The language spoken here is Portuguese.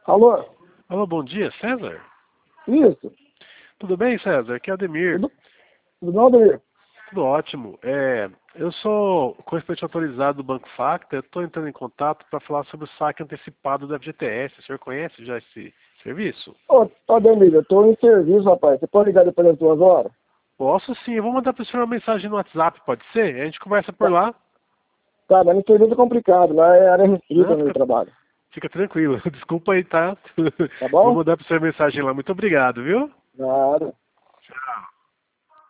Alô? Alô, bom dia, César? Isso? Tudo bem, César? Aqui é Ademir. Tudo bom, Ademir? Tudo ótimo. Eu sou correspondente autorizado do Banco Facta. Eu estou entrando em contato para falar sobre o saque antecipado da FGTS. O senhor conhece já esse serviço? Ô, Ademir, eu tô em serviço, rapaz. Você pode ligar depois das 2 horas? Posso sim. Eu vou mandar para o senhor uma mensagem no WhatsApp, pode ser? A gente conversa por Tá, lá. tá, mas no serviço é complicado. Lá é área restrita Não, no meu trabalho. fica tranquilo. Desculpa aí, tá? Tá Vou bom? mandar para o senhor a mensagem lá. Muito obrigado, viu? Nada. Tchau.